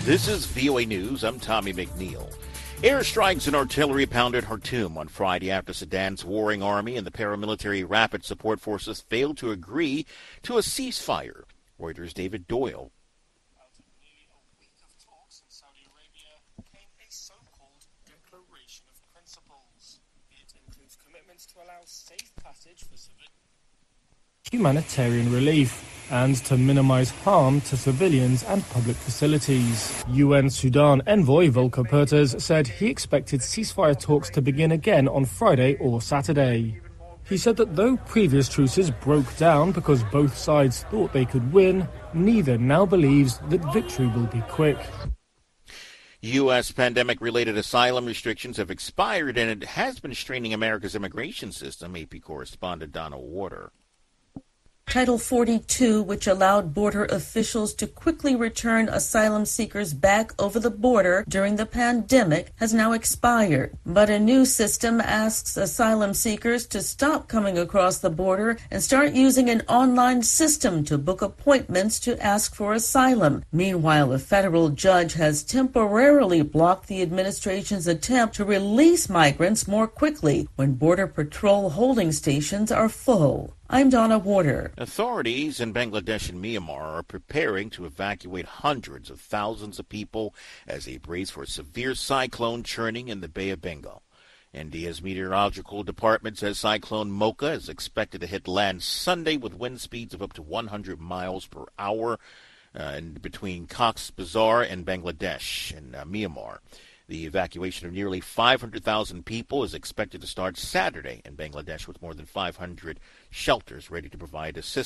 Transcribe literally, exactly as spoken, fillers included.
This is V O A News. I'm Tommy McNeil. Airstrikes and artillery pounded Khartoum on Friday after Sudan's warring army and the paramilitary rapid support forces failed to agree to a ceasefire. Reuters' David Doyle. Out of nearly a week of talks in Saudi Arabia came a so-called declaration of principles. It includes commitments to allow safe passage for civilians, humanitarian relief, and to minimize harm to civilians and public facilities. U N Sudan envoy Volker Perthes said he expected ceasefire talks to begin again on Friday or Saturday. He said that though previous truces broke down because both sides thought they could win, neither now believes that victory will be quick. U S pandemic-related asylum restrictions have expired, and it has been straining America's immigration system, A P correspondent Donna Warder. Title forty-two, which allowed border officials to quickly return asylum seekers back over the border during the pandemic, has now expired. But a new system asks asylum seekers to stop coming across the border and start using an online system to book appointments to ask for asylum. Meanwhile, a federal judge has temporarily blocked the administration's attempt to release migrants more quickly when Border Patrol holding stations are full. I'm Donna Warder. Authorities in Bangladesh and Myanmar are preparing to evacuate hundreds of thousands of people as they brace for a severe cyclone churning in the Bay of Bengal. India's meteorological department says Cyclone Mocha is expected to hit land Sunday with wind speeds of up to one hundred miles per hour uh, in between Cox's Bazar and Bangladesh and uh, Myanmar. The evacuation of nearly five hundred thousand people is expected to start Saturday in Bangladesh, with more than five hundred shelters ready to provide assistance.